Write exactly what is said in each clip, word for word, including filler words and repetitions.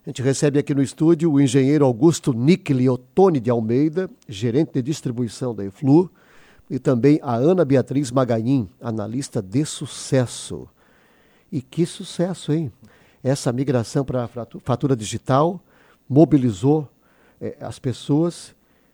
A gente recebe aqui no estúdio o engenheiro Augusto Nicli Ottoni de Almeida, gerente de distribuição da Eflu, e também a Ana Beatriz Magain, analista de sucesso. E que sucesso, hein? Essa migração para a fatura digital mobilizou eh, as pessoas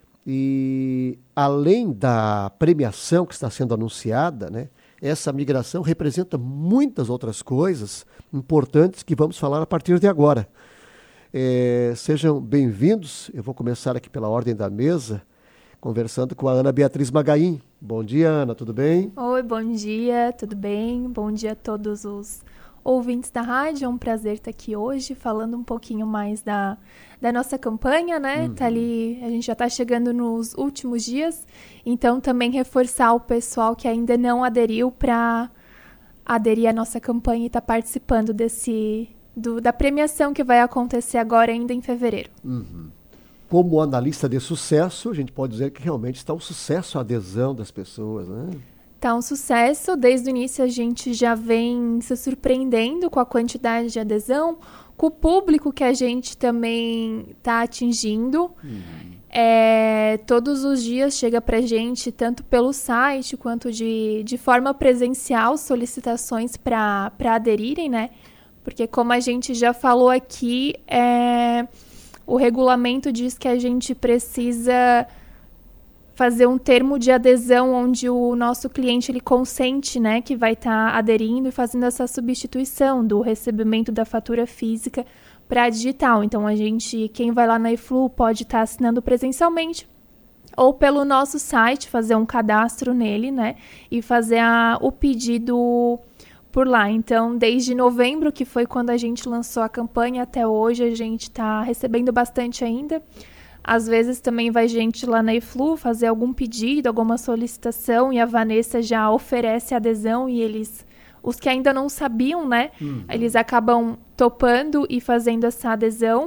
e, além da premiação que está sendo anunciada, né, essa migração representa muitas outras coisas importantes que vamos falar a partir de agora. É, sejam bem-vindos. Eu vou começar aqui pela ordem da mesa, conversando com a Ana Beatriz Magain. Bom dia, Ana, tudo bem? Oi, bom dia, tudo bem? Bom dia a todos os ouvintes da rádio. É um prazer estar aqui hoje, falando um pouquinho mais da, da nossa campanha, né? Uhum. Tá ali, a gente já está chegando nos últimos dias, então também reforçar o pessoal que ainda não aderiu para aderir à nossa campanha e estar tá participando desse... Do, da premiação que vai acontecer agora ainda em fevereiro. Uhum. Como analista de sucesso, a gente pode dizer que realmente está um sucesso a adesão das pessoas, né? Está um sucesso. Desde o início a gente já vem se surpreendendo com a quantidade de adesão, com o público que a gente também está atingindo. Uhum. É, todos os dias chega para a gente, tanto pelo site quanto de, de forma presencial, solicitações para para aderirem, né? Porque, como a gente já falou aqui, é, o regulamento diz que a gente precisa fazer um termo de adesão onde o nosso cliente ele consente, né, que vai estar tá aderindo e fazendo essa substituição do recebimento da fatura física para a digital. Então, a gente, quem vai lá na Eflu pode estar tá assinando presencialmente ou pelo nosso site, fazer um cadastro nele, né, e fazer a, o pedido por lá. Então, desde novembro, que foi quando a gente lançou a campanha, até hoje a gente está recebendo bastante ainda. Às vezes também vai gente lá na Eflu fazer algum pedido, alguma solicitação, e a Vanessa já oferece adesão, e eles, os que ainda não sabiam, né, uhum. eles acabam topando e fazendo essa adesão.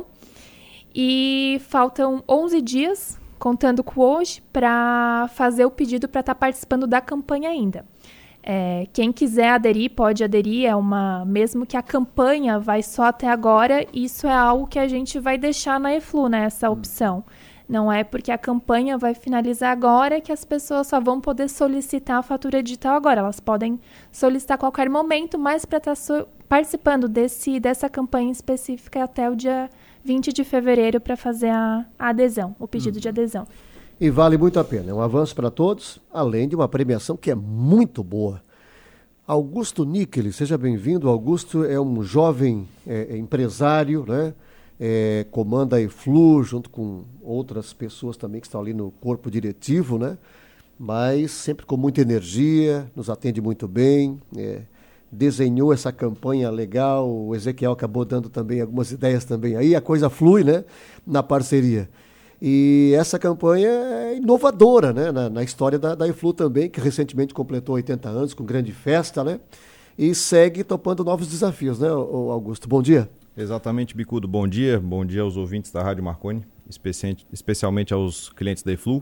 E faltam onze dias, contando com hoje, para fazer o pedido para estar tá participando da campanha ainda. É, quem quiser aderir, pode aderir, é uma, mesmo que a campanha vai só até agora, isso é algo que a gente vai deixar na Eflu, né, essa opção. Não é porque a campanha vai finalizar agora que as pessoas só vão poder solicitar a fatura digital agora. Elas podem solicitar a qualquer momento, mas para estar so- participando desse, dessa campanha específica até o dia vinte de fevereiro para fazer a, a adesão, o pedido uhum. de adesão. E vale muito a pena, é um avanço para todos, além de uma premiação que é muito boa. Augusto Nicli, seja bem-vindo. Augusto é um jovem é, empresário, né? É, comanda a Eflu junto com outras pessoas também que estão ali no corpo diretivo, né? Mas sempre com muita energia, nos atende muito bem, é, desenhou essa campanha legal, o Ezequiel acabou dando também algumas ideias também, aí a coisa flui, né? Na parceria. E essa campanha é inovadora, né, na, na história da, da Eflu também, que recentemente completou oitenta anos, com grande festa, né? E segue topando novos desafios, né, Augusto? Bom dia. Exatamente, Bicudo. Bom dia. Bom dia aos ouvintes da Rádio Marconi, especialmente, especialmente aos clientes da Eflu.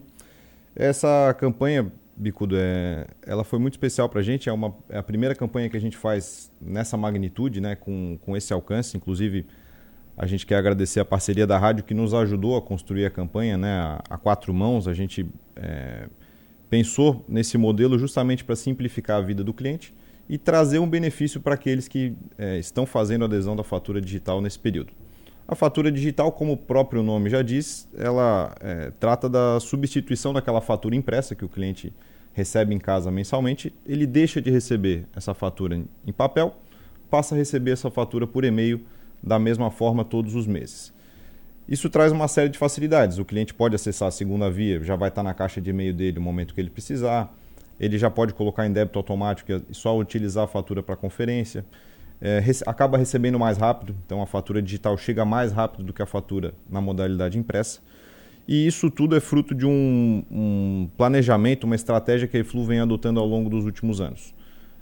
Essa campanha, Bicudo, é, ela foi muito especial para a gente. É, uma, é a primeira campanha que a gente faz nessa magnitude, né, com, com esse alcance, inclusive. A gente quer agradecer a parceria da rádio que nos ajudou a construir a campanha, né, a, a quatro mãos. A gente é, pensou nesse modelo justamente para simplificar a vida do cliente e trazer um benefício para aqueles que é, estão fazendo a adesão da fatura digital nesse período. A fatura digital, como o próprio nome já diz, ela é, trata da substituição daquela fatura impressa que o cliente recebe em casa mensalmente. Ele deixa de receber essa fatura em papel, passa a receber essa fatura por e-mail da mesma forma todos os meses. Isso traz uma série de facilidades. O cliente pode acessar a segunda via, já vai estar na caixa de e-mail dele no momento que ele precisar. Ele já pode colocar em débito automático e só utilizar a fatura para conferência. É, rece- acaba recebendo mais rápido, então a fatura digital chega mais rápido do que a fatura na modalidade impressa. E isso tudo é fruto de um, um planejamento, uma estratégia que a Eflu vem adotando ao longo dos últimos anos.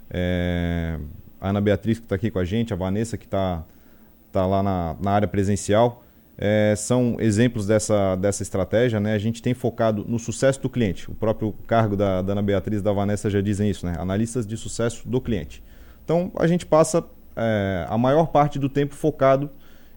É, a Ana Beatriz, que está aqui com a gente, a Vanessa, que está tá lá na, na área presencial, é, são exemplos dessa, dessa estratégia, né? A gente tem focado no sucesso do cliente. O próprio cargo da, da Ana Beatriz e da Vanessa já dizem isso, né? Analistas de sucesso do cliente. Então, a gente passa é, a maior parte do tempo focado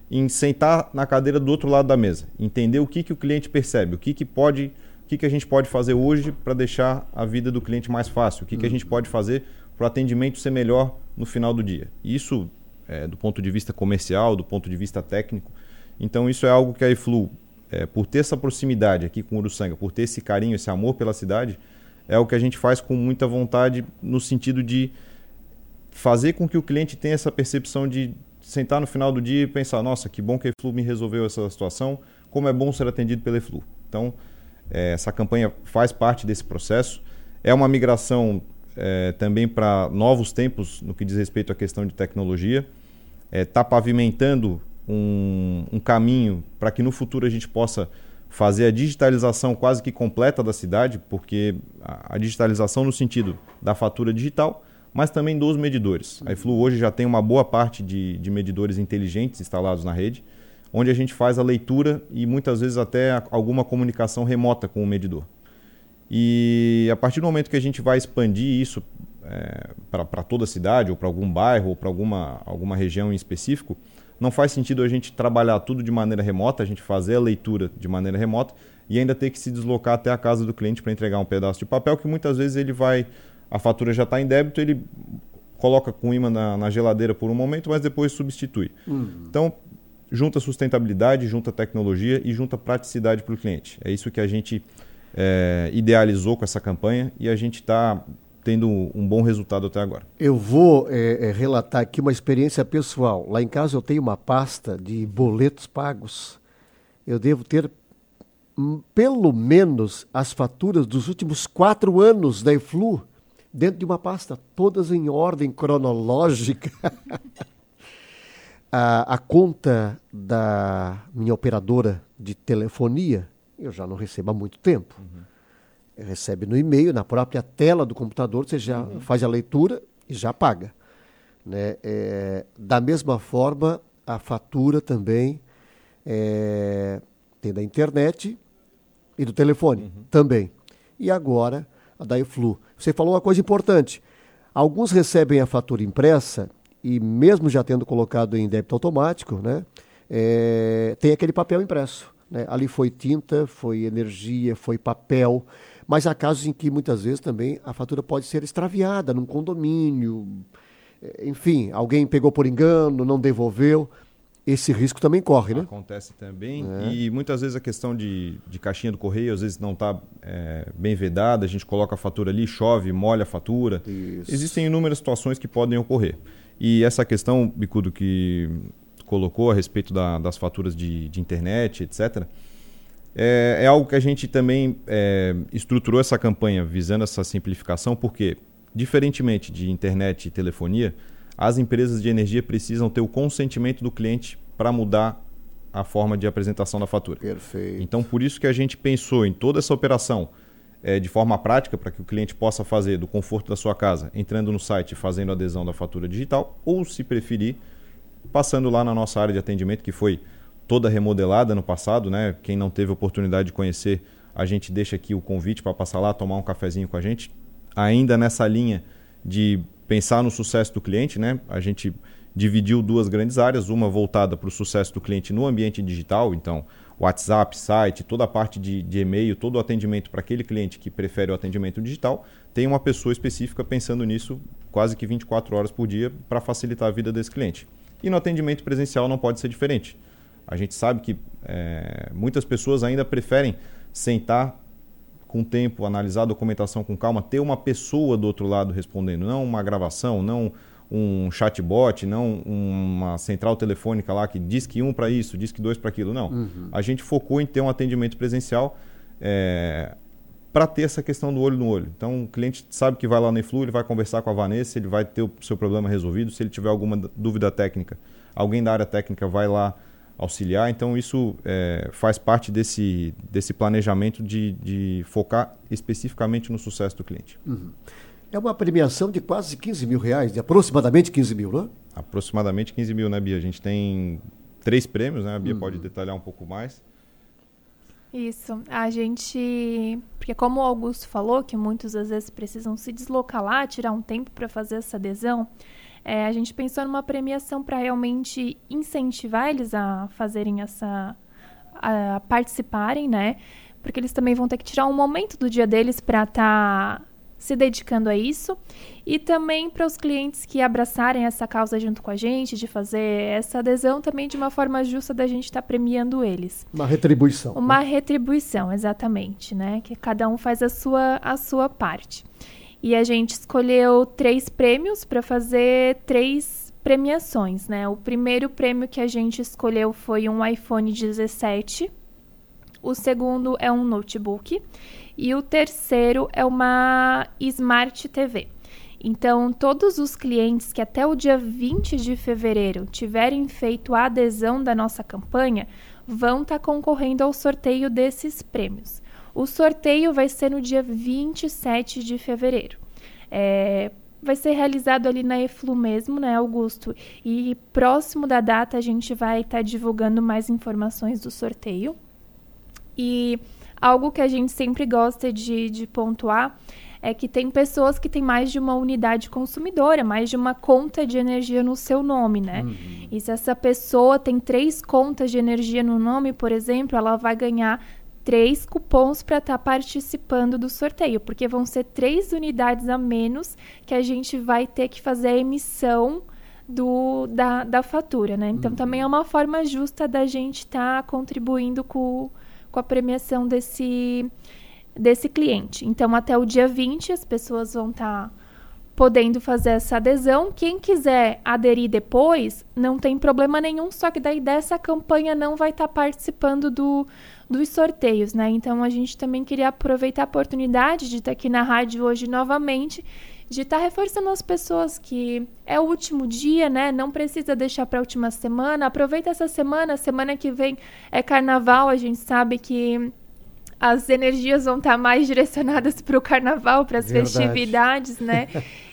em sentar na cadeira do outro lado da mesa, entender o que, que o cliente percebe, o que, que pode, o que, que a gente pode fazer hoje para deixar a vida do cliente mais fácil, o que, que a gente pode fazer para o atendimento ser melhor no final do dia. Isso é, do ponto de vista comercial, do ponto de vista técnico. Então isso é algo que a iFlu, é, por ter essa proximidade aqui com Uruçanga, por ter esse carinho, esse amor pela cidade, é o que a gente faz com muita vontade no sentido de fazer com que o cliente tenha essa percepção de sentar no final do dia e pensar, nossa, que bom que a iFlu me resolveu essa situação, como é bom ser atendido pela iFlu. Então, é, essa campanha faz parte desse processo. É uma migração é, também para novos tempos no que diz respeito à questão de tecnologia. Está é, pavimentando um, um caminho para que no futuro a gente possa fazer a digitalização quase que completa da cidade, porque a, a digitalização no sentido da fatura digital, mas também dos medidores. A iFlu hoje já tem uma boa parte de, de medidores inteligentes instalados na rede, onde a gente faz a leitura e muitas vezes até alguma comunicação remota com o medidor. E a partir do momento que a gente vai expandir isso é, para toda a cidade, ou para algum bairro, ou para alguma, alguma região em específico, não faz sentido a gente trabalhar tudo de maneira remota, a gente fazer a leitura de maneira remota e ainda ter que se deslocar até a casa do cliente para entregar um pedaço de papel que muitas vezes ele vai... A fatura já está em débito, ele coloca com imã na, na geladeira por um momento, mas depois substitui. Uhum. Então, junta sustentabilidade, junta tecnologia e junta praticidade para o cliente. É isso que a gente é, idealizou com essa campanha e a gente está tendo um bom resultado até agora. Eu vou é, é, relatar aqui uma experiência pessoal. Lá em casa eu tenho uma pasta de boletos pagos. Eu devo ter hum, pelo menos as faturas dos últimos quatro anos da iFlu dentro de uma pasta, todas em ordem cronológica. a, a conta da minha operadora de telefonia, eu já não recebo há muito tempo. Uhum. Recebe no e-mail, na própria tela do computador, você já uhum. faz a leitura e já paga. Né? É, da mesma forma, a fatura também é, tem da internet e do telefone uhum. também. E agora, a da iFlu. Você falou uma coisa importante. Alguns recebem a fatura impressa e mesmo já tendo colocado em débito automático, né, é, tem aquele papel impresso. Né? Ali foi tinta, foi energia, foi papel. Mas há casos em que muitas vezes também a fatura pode ser extraviada num condomínio. Enfim, alguém pegou por engano, não devolveu. Esse risco também corre, né? Acontece também. É. E muitas vezes a questão de, de caixinha do correio, às vezes não está é, bem vedada, a gente coloca a fatura ali, chove, molha a fatura. Isso. Existem inúmeras situações que podem ocorrer. E essa questão, Bicudo, que colocou a respeito da, das faturas de, de internet, etcétera, é, é algo que a gente também é, estruturou essa campanha visando essa simplificação, porque, diferentemente de internet e telefonia, as empresas de energia precisam ter o consentimento do cliente para mudar a forma de apresentação da fatura. Perfeito. Então, por isso que a gente pensou em toda essa operação é, de forma prática, para que o cliente possa fazer do conforto da sua casa, entrando no site e fazendo adesão da fatura digital, ou, se preferir, passando lá na nossa área de atendimento, que foi toda remodelada no passado. Né? Quem não teve oportunidade de conhecer, a gente deixa aqui o convite para passar lá, tomar um cafezinho com a gente. Ainda nessa linha de pensar no sucesso do cliente, né? A gente dividiu duas grandes áreas, uma voltada para o sucesso do cliente no ambiente digital, então WhatsApp, site, toda a parte de, de e-mail, todo o atendimento para aquele cliente que prefere o atendimento digital, tem uma pessoa específica pensando nisso quase que vinte e quatro horas por dia para facilitar a vida desse cliente. E no atendimento presencial não pode ser diferente. A gente sabe que é, muitas pessoas ainda preferem sentar com tempo, analisar a documentação com calma, ter uma pessoa do outro lado respondendo, não uma gravação, não um chatbot, não uma central telefônica lá que diz que um para isso, diz que dois para aquilo. Não. Uhum. A gente focou em ter um atendimento presencial é, para ter essa questão do olho no olho. Então, o cliente sabe que vai lá no iFlu, ele vai conversar com a Vanessa, ele vai ter o seu problema resolvido. Se ele tiver alguma dúvida técnica, alguém da área técnica vai lá auxiliar. Então, isso é, faz parte desse, desse planejamento de, de focar especificamente no sucesso do cliente. Uhum. É uma premiação de quase quinze mil reais, de aproximadamente quinze mil, não é? Aproximadamente quinze mil, né, Bia? A gente tem três prêmios, né? A Bia uhum. pode detalhar um pouco mais. Isso. A gente... Porque como o Augusto falou, que muitos às vezes precisam se deslocar lá, tirar um tempo para fazer essa adesão, É, a gente pensou numa premiação para realmente incentivar eles a fazerem essa... a participarem, né? Porque eles também vão ter que tirar um momento do dia deles para estar... Tá se dedicando a isso, e também para os clientes que abraçarem essa causa junto com a gente, de fazer essa adesão também de uma forma justa da gente estar tá premiando eles. Uma retribuição. Uma né? retribuição, exatamente, né? Que cada um faz a sua, a sua parte. E a gente escolheu três prêmios para fazer três premiações, né? O primeiro prêmio que a gente escolheu foi um iPhone dezessete, o segundo é um notebook, e o terceiro é uma Smart T V. Então, todos os clientes que até o dia vinte de fevereiro tiverem feito a adesão da nossa campanha vão estar tá concorrendo ao sorteio desses prêmios. O sorteio vai ser no dia vinte e sete de fevereiro. É, vai ser realizado ali na E-Flu mesmo, né, Augusto? E próximo da data a gente vai estar tá divulgando mais informações do sorteio. E algo que a gente sempre gosta de, de pontuar é que tem pessoas que têm mais de uma unidade consumidora, mais de uma conta de energia no seu nome, né? Uhum. E se essa pessoa tem três contas de energia no nome, por exemplo, ela vai ganhar três cupons para estar tá participando do sorteio, porque vão ser três unidades a menos que a gente vai ter que fazer a emissão do, da, da fatura, né? Então, uhum. também é uma forma justa da gente estar tá contribuindo com com a premiação desse, desse cliente. Então, até o dia vinte, as pessoas vão estar tá podendo fazer essa adesão. Quem quiser aderir depois, não tem problema nenhum, só que daí dessa campanha não vai estar tá participando do, dos sorteios, né? Então, a gente também queria aproveitar a oportunidade de estar tá aqui na rádio hoje novamente, de estar tá reforçando as pessoas que é o último dia, né? Não precisa deixar para a última semana. Aproveita essa semana. Semana que vem é carnaval. A gente sabe que as energias vão estar tá mais direcionadas para o carnaval, para as festividades, né?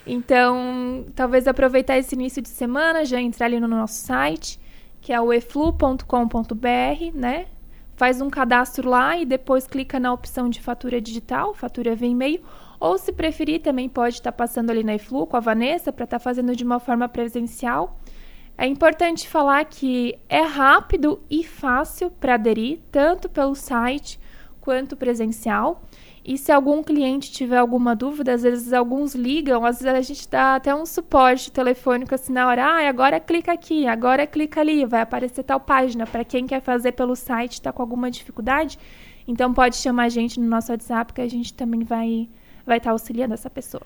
Então, talvez aproveitar esse início de semana, já entrar ali no nosso site, que é o e flu ponto com ponto b r, né? Faz um cadastro lá e depois clica na opção de fatura digital, fatura via e-mail. Ou, se preferir, também pode estar passando ali na E-Flu com a Vanessa para estar fazendo de uma forma presencial. É importante falar que é rápido e fácil para aderir, tanto pelo site quanto presencial. E se algum cliente tiver alguma dúvida, às vezes alguns ligam, às vezes a gente dá até um suporte telefônico assim na hora, ah, agora clica aqui, agora clica ali, vai aparecer tal página. Para quem quer fazer pelo site, está com alguma dificuldade, então pode chamar a gente no nosso WhatsApp que a gente também vai... vai estar auxiliando essa pessoa.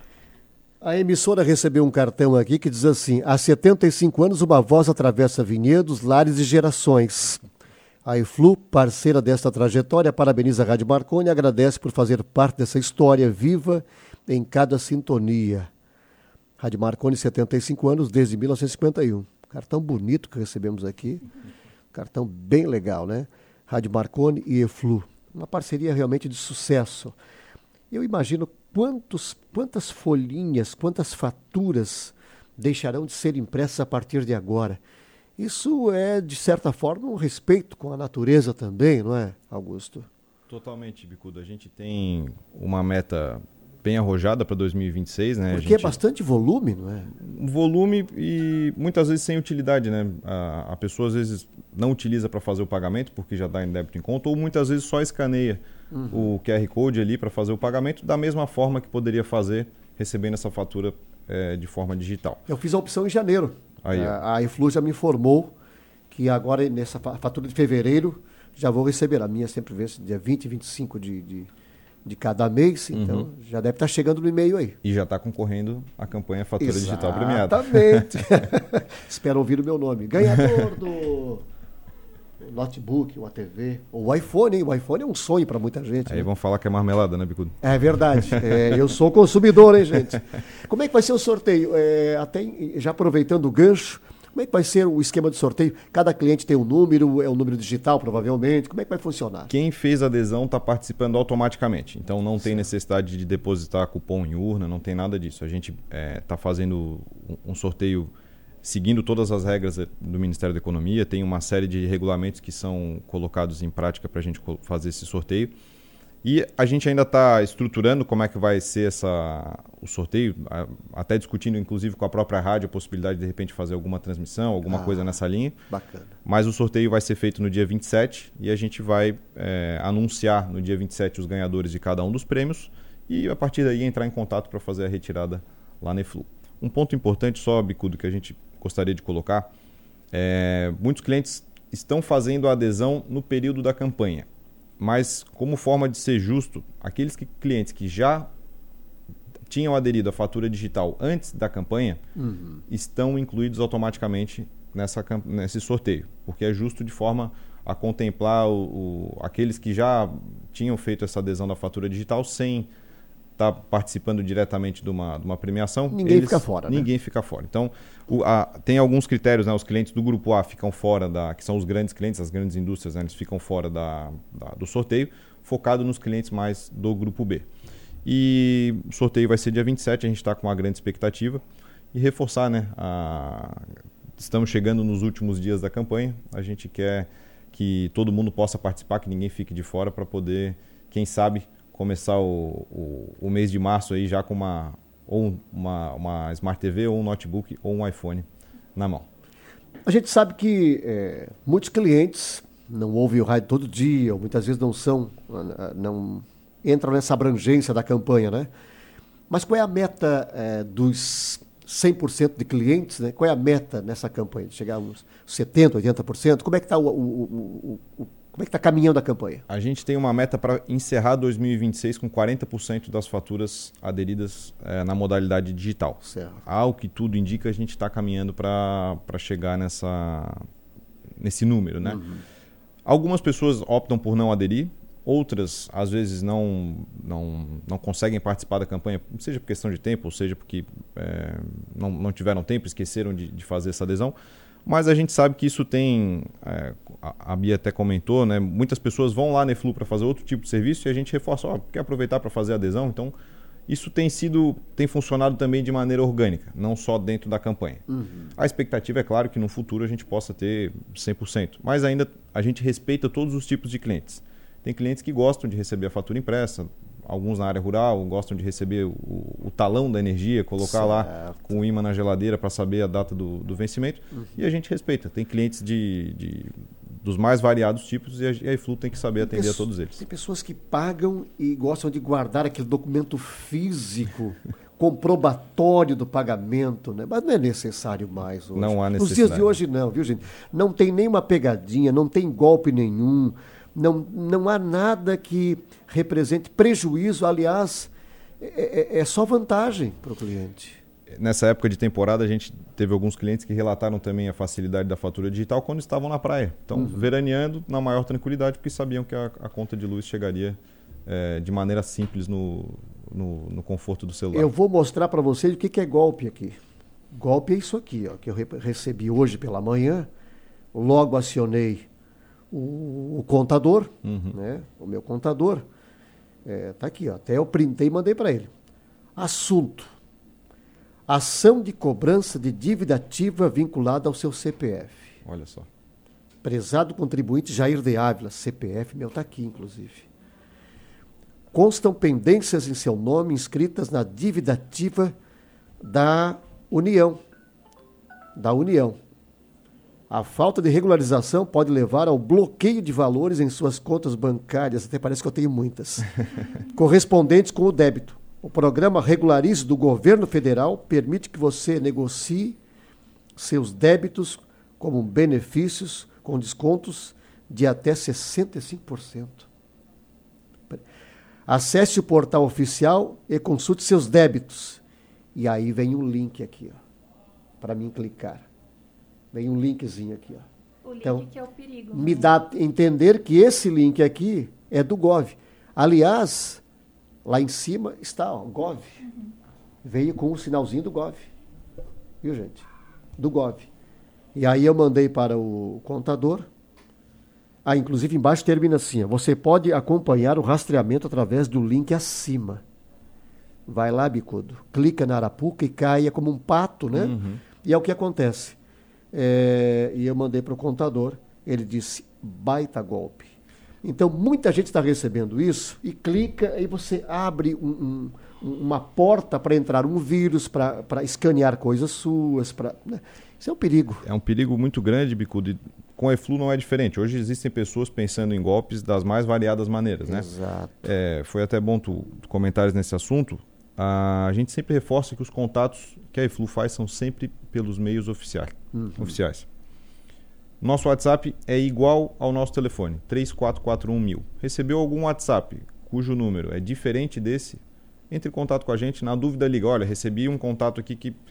A emissora recebeu um cartão aqui que diz assim: há setenta e cinco anos uma voz atravessa vinhedos, lares e gerações. A E-Flu, parceira desta trajetória, parabeniza a Rádio Marconi e agradece por fazer parte dessa história viva em cada sintonia. Rádio Marconi, setenta e cinco anos, desde mil novecentos e cinquenta e um. Cartão bonito que recebemos aqui. Cartão bem legal, né? Rádio Marconi e E-Flu. Uma parceria realmente de sucesso. Eu imagino quantos, quantas folhinhas, quantas faturas deixarão de ser impressas a partir de agora. Isso é, de certa forma, um respeito com a natureza também, não é, Augusto? Totalmente, Bicudo. A gente tem uma meta bem arrojada para dois mil e vinte e seis, né? Porque a gente... é bastante volume, não é? Um volume e muitas vezes sem utilidade, né? A, a pessoa às vezes não utiliza para fazer o pagamento porque já dá em débito em conta, ou muitas vezes só escaneia uhum. o Q R Code ali para fazer o pagamento da mesma forma que poderia fazer recebendo essa fatura é, de forma digital. Eu fiz a opção em janeiro. Aí, a, a E-Flu já me informou que agora nessa fatura de fevereiro já vou receber. A minha sempre vence dia vinte e vinte e cinco de... de... de cada mês, então uhum. já deve estar chegando no e-mail aí. E já está concorrendo à campanha Fatura Exatamente. Digital Premiada. Exatamente. Espero ouvir o meu nome. Ganhador do notebook, uma T V, ou o iPhone, hein? O iPhone é um sonho para muita gente. Aí né? vão falar que é marmelada, né, Bicudo? É verdade. É, eu sou consumidor, hein, gente? Como é que vai ser o sorteio? É, até já aproveitando o gancho, como é que vai ser o esquema de sorteio? Cada cliente tem um número, é um número digital, provavelmente. Como é que vai funcionar? Quem fez a adesão está participando automaticamente. Então, não tem necessidade de depositar cupom em urna, não tem nada disso. A gente está é, fazendo um sorteio seguindo todas as regras do Ministério da Economia. Tem uma série de regulamentos que são colocados em prática para a gente fazer esse sorteio. E a gente ainda está estruturando como é que vai ser essa, o sorteio, até discutindo inclusive com a própria rádio a possibilidade de de repente fazer alguma transmissão, alguma ah, coisa nessa linha. Bacana. Mas o sorteio vai ser feito no dia vinte e sete e a gente vai é, anunciar no dia vinte e sete os ganhadores de cada um dos prêmios e a partir daí entrar em contato para fazer a retirada lá na eFlu. Um ponto importante só, Bicudo, que a gente gostaria de colocar, é, muitos clientes estão fazendo a adesão no período da campanha. Mas, como forma de ser justo, aqueles que, clientes que já tinham aderido à fatura digital antes da campanha uhum. estão incluídos automaticamente nessa, nesse sorteio, porque é justo de forma a contemplar o, o, aqueles que já tinham feito essa adesão da fatura digital sem estar participando diretamente de uma, de uma premiação. Ninguém eles, fica fora. Ninguém né? fica fora. Então, o, a, tem alguns critérios, né? Os clientes do grupo A ficam fora, da, que são os grandes clientes, as grandes indústrias, né? Eles ficam fora da, da, do sorteio, focado nos clientes mais do grupo B. E o sorteio vai ser dia vinte e sete, a gente está com uma grande expectativa. E reforçar, né? A, estamos chegando nos últimos dias da campanha, a gente quer que todo mundo possa participar, que ninguém fique de fora, para poder, quem sabe, começar o, o, o mês de março aí já com uma, ou uma, uma Smart T V, ou um notebook, ou um iPhone na mão. A gente sabe que é, muitos clientes não ouvem o rádio todo dia, ou muitas vezes não são, não entram nessa abrangência da campanha, né? Mas qual é a meta é, dos cem por cento de clientes, né? Qual é a meta nessa campanha? De chegar a uns setenta por cento, oitenta por cento? Como é que está o, o, o, o Como é que está caminhando a campanha? A gente tem uma meta para encerrar dois mil e vinte e seis com quarenta por cento das faturas aderidas é, na modalidade digital. Certo. Ao que tudo indica, a gente está caminhando para chegar nessa, nesse número, né? Uhum. Algumas pessoas optam por não aderir, outras às vezes não, não, não conseguem participar da campanha, seja por questão de tempo, ou seja porque é, não, não tiveram tempo, esqueceram de, de fazer essa adesão. Mas a gente sabe que isso tem, é, a Bia até comentou, né? Muitas pessoas vão lá na eFlu para fazer outro tipo de serviço e a gente reforça, ó, quer aproveitar para fazer a adesão? Então, isso tem sido, tem funcionado também de maneira orgânica, não só dentro da campanha. Uhum. A expectativa é claro que no futuro a gente possa ter cem por cento, mas ainda a gente respeita todos os tipos de clientes. Tem clientes que gostam de receber a fatura impressa, alguns na área rural gostam de receber o, o talão da energia, colocar certo. Lá com o imã na geladeira para saber a data do, do vencimento. Uhum. E a gente respeita. Tem clientes de, de, dos mais variados tipos e a, a eFlu tem que saber tem atender a todos eles. Tem pessoas que pagam e gostam de guardar aquele documento físico comprobatório do pagamento, né? Mas não é necessário mais hoje. Não há necessidade. Nos dias de hoje não, viu, gente? Não tem nenhuma pegadinha, não tem golpe nenhum. Não, não há nada que represente prejuízo, aliás, é, é, é só vantagem para o cliente. Nessa época de temporada, a gente teve alguns clientes que relataram também a facilidade da fatura digital quando estavam na praia. Então, uhum. veraneando na maior tranquilidade, porque sabiam que a, a conta de luz chegaria é, de maneira simples no, no, no conforto do celular. Eu vou mostrar para vocês o que, que é golpe aqui. Golpe é isso aqui, ó, que eu re- recebi hoje pela manhã, logo acionei O, o contador, uhum. né? O meu contador, é, tá aqui, ó, até eu printei e mandei para ele. Assunto: ação de cobrança de dívida ativa vinculada ao seu C P F. Olha só. Prezado contribuinte Jair de Ávila, C P F meu tá aqui, inclusive. Constam pendências em seu nome inscritas na dívida ativa da União. Da União. A falta de regularização pode levar ao bloqueio de valores em suas contas bancárias, até parece que eu tenho muitas, correspondentes com o débito. O programa Regularize do governo federal permite que você negocie seus débitos como benefícios com descontos de até sessenta e cinco por cento. Acesse o portal oficial e consulte seus débitos. E aí vem um link aqui, ó, para mim clicar. Vem um linkzinho aqui, ó. O link então, que é o perigo. Me dá a entender que esse link aqui é do Gov. Aliás, lá em cima está, ó, Gov. Uhum. Veio com o sinalzinho do Gov. Viu, gente? Do Gov. E aí eu mandei para o contador. Ah, inclusive embaixo termina assim, ó, você pode acompanhar o rastreamento através do link acima. Vai lá, bicudo. Clica na arapuca e caia como um pato, né? Uhum. E é o que acontece. É, e eu mandei para o contador, ele disse, baita golpe. Então, muita gente está recebendo isso e clica, aí você abre um, um, uma porta para entrar um vírus, para escanear coisas suas. Pra, né? Isso é um perigo. É um perigo muito grande, Bicudo. Com a eFlu não é diferente. Hoje existem pessoas pensando em golpes das mais variadas maneiras, né? Exato. É, foi até bom tu comentares nesse assunto. A gente sempre reforça que os contatos que a eFlu faz são sempre pelos meios oficiais. Uhum. oficiais. Nosso WhatsApp é igual ao nosso telefone, três quatro quatro um mil. Recebeu algum WhatsApp cujo número é diferente desse? Entre em contato com a gente. Na dúvida, liga. Olha, recebi um contato aqui que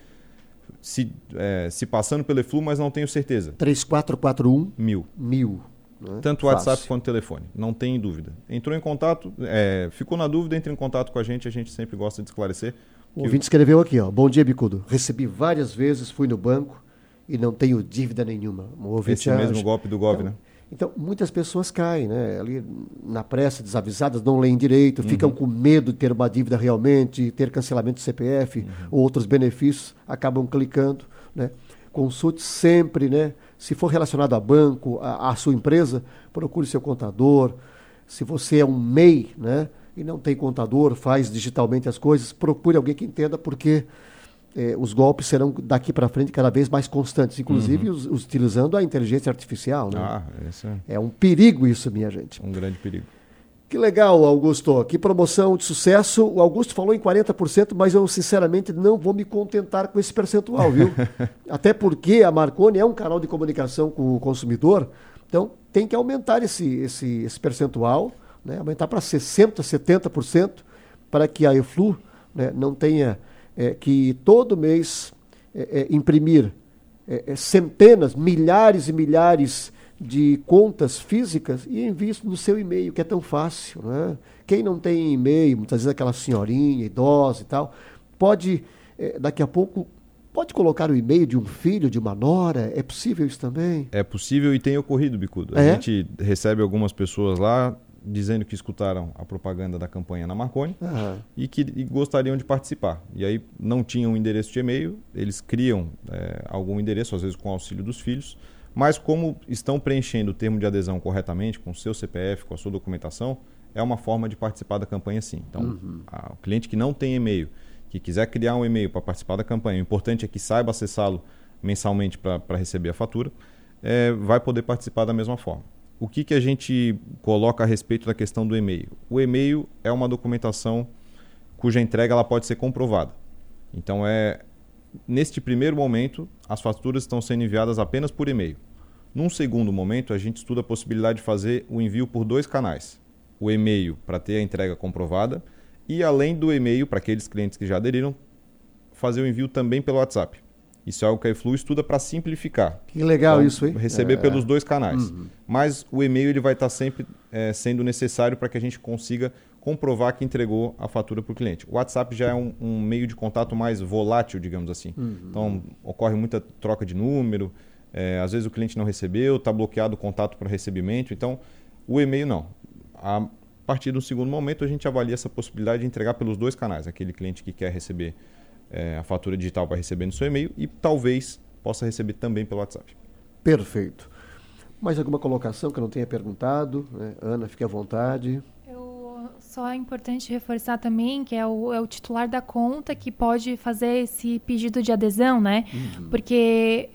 se, é, se passando pelo eFlu, mas não tenho certeza. três quatro quatro um mil. Mil. Né? Tanto o WhatsApp quanto o telefone. Não tem dúvida. Entrou em contato, é, ficou na dúvida, entre em contato com a gente. A gente sempre gosta de esclarecer. O ouvinte escreveu aqui, ó. Bom dia, Bicudo. Recebi várias vezes, fui no banco e não tenho dívida nenhuma. O Esse mesmo acha... golpe do Gov, então, né? Então, muitas pessoas caem, né? Ali na pressa, desavisadas, não leem direito, uhum. ficam com medo de ter uma dívida realmente, ter cancelamento do C P F, uhum. ou outros benefícios, acabam clicando, né? Consulte sempre, né? Se for relacionado a banco, a, a sua empresa, procure seu contador. Se você é um M E I, né? E não tem contador, faz digitalmente as coisas, procure alguém que entenda, porque eh, os golpes serão daqui para frente cada vez mais constantes, inclusive uhum. os, os, utilizando a inteligência artificial. Né? Ah, esse é... é um perigo isso, minha gente. Um grande perigo. Que legal, Augusto. Que promoção de sucesso. O Augusto falou em quarenta por cento, mas eu, sinceramente, não vou me contentar com esse percentual, viu? Até porque a Marconi é um canal de comunicação com o consumidor, então tem que aumentar esse, esse, esse percentual, né? Aumentar para sessenta por cento, setenta por cento, para que a eFlu, né, não tenha é, que todo mês é, é, imprimir é, é, centenas, milhares e milhares de contas físicas e envie isso no seu e-mail, que é tão fácil, né? Quem não tem e-mail, muitas vezes aquela senhorinha idosa e tal, pode, eh, daqui a pouco, pode colocar o e-mail de um filho, de uma nora, é possível isso também? É possível e tem ocorrido, Bicudo. A é? gente recebe algumas pessoas lá dizendo que escutaram a propaganda da campanha na Marconi uhum. e que e gostariam de participar. E aí não tinham um endereço de e-mail, eles criam é, algum endereço, às vezes com o auxílio dos filhos, mas como estão preenchendo o termo de adesão corretamente, com o seu C P F, com a sua documentação, é uma forma de participar da campanha sim. Então, uhum. a, o cliente que não tem e-mail, que quiser criar um e-mail para participar da campanha, o importante é que saiba acessá-lo mensalmente para receber a fatura, é, vai poder participar da mesma forma. O que, que a gente coloca a respeito da questão do e-mail? O e-mail é uma documentação cuja entrega ela pode ser comprovada. Então, é, neste primeiro momento, as faturas estão sendo enviadas apenas por e-mail. Num segundo momento, a gente estuda a possibilidade de fazer o envio por dois canais. O e-mail para ter a entrega comprovada e, além do e-mail, para aqueles clientes que já aderiram, fazer o envio também pelo WhatsApp. Isso é algo que a eFlu estuda para simplificar. Que legal então, isso, hein? Receber é. pelos dois canais. Uhum. Mas o e-mail ele vai estar sempre é, sendo necessário para que a gente consiga comprovar que entregou a fatura para o cliente. O WhatsApp já é um, um meio de contato mais volátil, digamos assim. Uhum. Então, ocorre muita troca de número, é, às vezes o cliente não recebeu, está bloqueado o contato para recebimento. Então, o e-mail não. A partir do segundo momento, a gente avalia essa possibilidade de entregar pelos dois canais. Aquele cliente que quer receber é, a fatura digital vai receber no seu e-mail e talvez possa receber também pelo WhatsApp. Perfeito. Mais alguma colocação que eu não tenha perguntado? Né? Ana, fique à vontade. Eu, só é importante reforçar também que é o, é o titular da conta que pode fazer esse pedido de adesão, né? Uhum. Porque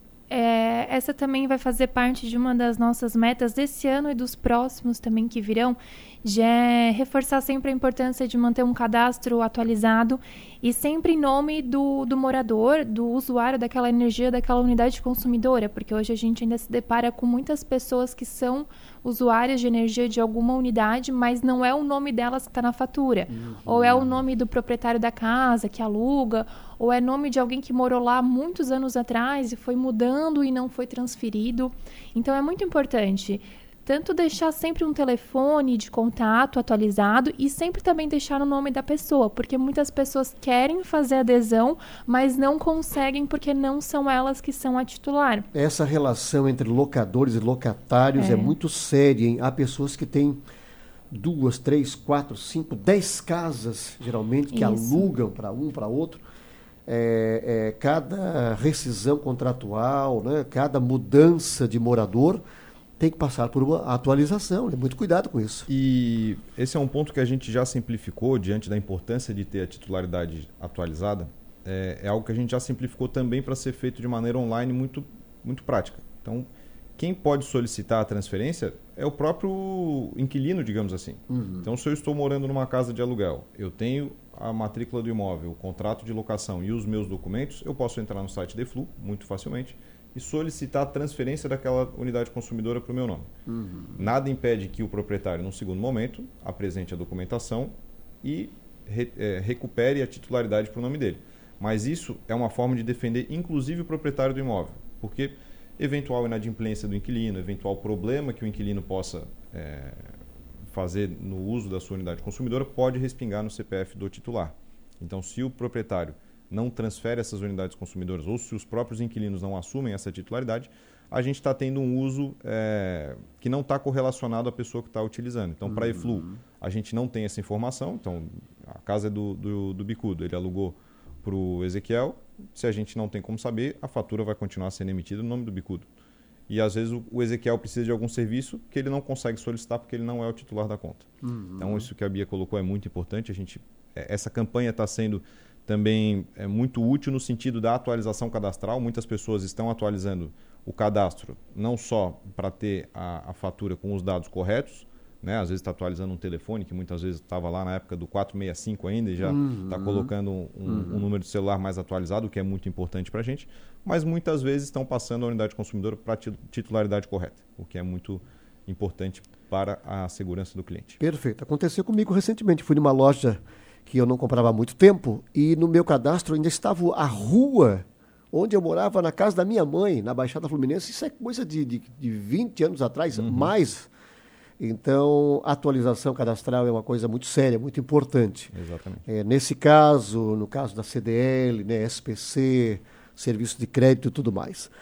é, essa também vai fazer parte de uma das nossas metas desse ano e dos próximos também que virão, já é reforçar sempre a importância de manter um cadastro atualizado e sempre em nome do, do morador, do usuário daquela energia, daquela unidade consumidora, porque hoje a gente ainda se depara com muitas pessoas que são usuárias de energia de alguma unidade, mas não é o nome delas que está na fatura, uhum. ou é o nome do proprietário da casa que aluga, ou é nome de alguém que morou lá muitos anos atrás e foi mudando e não foi transferido. Então é muito importante tanto deixar sempre um telefone de contato atualizado e sempre também deixar o nome da pessoa, porque muitas pessoas querem fazer adesão, mas não conseguem porque não são elas que são a titular. Essa relação entre locadores e locatários é, é muito séria, hein? Há pessoas que têm duas, três, quatro, cinco, dez casas, geralmente, que Isso. alugam para um, para outro. É, é, cada rescisão contratual, né? Cada mudança de morador tem que passar por uma atualização, né? Muito cuidado com isso. E esse é um ponto que a gente já simplificou diante da importância de ter a titularidade atualizada. É, é algo que a gente já simplificou também para ser feito de maneira online muito, muito prática. Então, quem pode solicitar a transferência é o próprio inquilino, digamos assim. Uhum. Então, se eu estou morando numa casa de aluguel, eu tenho a matrícula do imóvel, o contrato de locação e os meus documentos, eu posso entrar no site da Eflu muito facilmente e solicitar a transferência daquela unidade consumidora para o meu nome. Uhum. Nada impede que o proprietário, num segundo momento, apresente a documentação e re, é, recupere a titularidade para o nome dele. Mas isso é uma forma de defender, inclusive, o proprietário do imóvel, porque eventual inadimplência do inquilino, eventual problema que o inquilino possa é, fazer no uso da sua unidade consumidora pode respingar no C P F do titular. Então, se o proprietário não transfere essas unidades consumidoras ou se os próprios inquilinos não assumem essa titularidade, a gente está tendo um uso é, que não está correlacionado à pessoa que está utilizando. Então, para a Eflu, a gente não tem essa informação. Então, a casa é do, do, do Bicudo, ele alugou para o Ezequiel. Se a gente não tem como saber, a fatura vai continuar sendo emitida no nome do Bicudo. E às vezes o, o Ezequiel precisa de algum serviço que ele não consegue solicitar porque ele não é o titular da conta. Uhum. Então, isso que a Bia colocou é muito importante. A gente, essa campanha está sendo também é, muito útil no sentido da atualização cadastral. Muitas pessoas estão atualizando o cadastro não só para ter a, a fatura com os dados corretos, né? Às vezes está atualizando um telefone que muitas vezes estava lá na época do quatrocentos e sessenta e cinco ainda e já está uhum. colocando um, uhum. um número de celular mais atualizado, o que é muito importante para a gente, mas muitas vezes estão passando a unidade consumidora para a titularidade correta, o que é muito importante para a segurança do cliente. Perfeito. Aconteceu comigo recentemente. Fui numa loja que eu não comprava há muito tempo e no meu cadastro ainda estava a rua onde eu morava, na casa da minha mãe, na Baixada Fluminense. Isso é coisa de, de, de vinte anos atrás, uhum. mais. Então, a atualização cadastral é uma coisa muito séria, muito importante. Exatamente. É, nesse caso, no caso da C D L, né, S P C, serviço de crédito e tudo mais.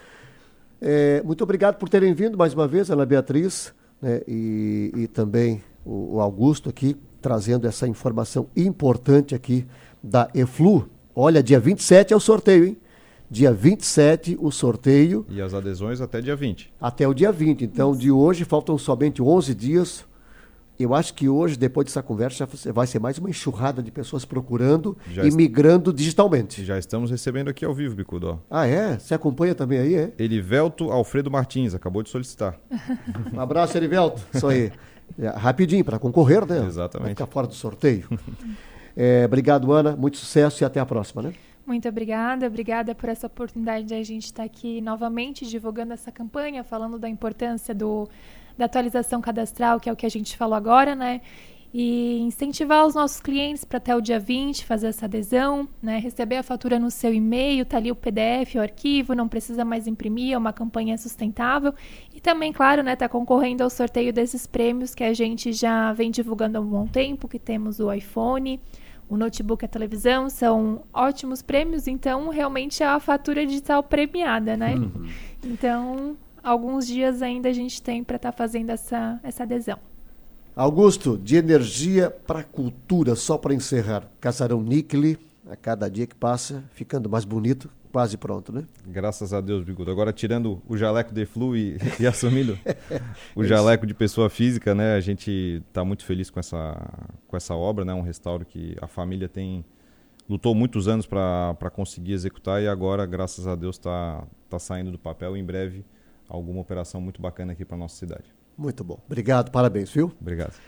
É, muito obrigado por terem vindo mais uma vez, Ana Beatriz, né, e, e também o, o Augusto aqui, trazendo essa informação importante aqui da Eflu. Olha, dia vinte e sete é o sorteio, hein? Dia vinte e sete, o sorteio. E as adesões até dia vinte. Até o dia vinte. Então, de hoje, faltam somente onze dias. Eu acho que hoje, depois dessa conversa, vai ser mais uma enxurrada de pessoas procurando já e est... migrando digitalmente. Já estamos recebendo aqui ao vivo, Bicudo. Ó. Ah, é? Você acompanha também aí, é? Elivelto Alfredo Martins, acabou de solicitar. Um abraço, Elivelto. Isso aí. É, rapidinho, para concorrer, né? Exatamente. Vai ficar fora do sorteio. É, obrigado, Ana. Muito sucesso e até a próxima, né? Muito obrigada, obrigada por essa oportunidade de a gente estar aqui novamente divulgando essa campanha, falando da importância do, da atualização cadastral, que é o que a gente falou agora, né? E incentivar os nossos clientes para até o dia vinte fazer essa adesão, né? Receber a fatura no seu e-mail, tá ali o P D F, o arquivo, não precisa mais imprimir, é uma campanha sustentável. E também, claro, né, tá concorrendo ao sorteio desses prêmios que a gente já vem divulgando há um bom tempo, que temos o iPhone, o notebook e a televisão, são ótimos prêmios, então realmente é a fatura digital premiada, né? Uhum. Então, alguns dias ainda a gente tem para estar tá fazendo essa, essa adesão. Augusto, de energia para cultura, só para encerrar, Casarão Níquel, a cada dia que passa, ficando mais bonito, quase pronto, né? Graças a Deus, Bicudo. Agora, tirando o jaleco de Eflu e, e assumindo o jaleco de pessoa física, né? A gente está muito feliz com essa, com essa obra, né? Um restauro que a família tem lutou muitos anos para conseguir executar e agora, graças a Deus, está tá saindo do papel e em breve alguma operação muito bacana aqui para nossa cidade. Muito bom. Obrigado, parabéns, viu? Obrigado.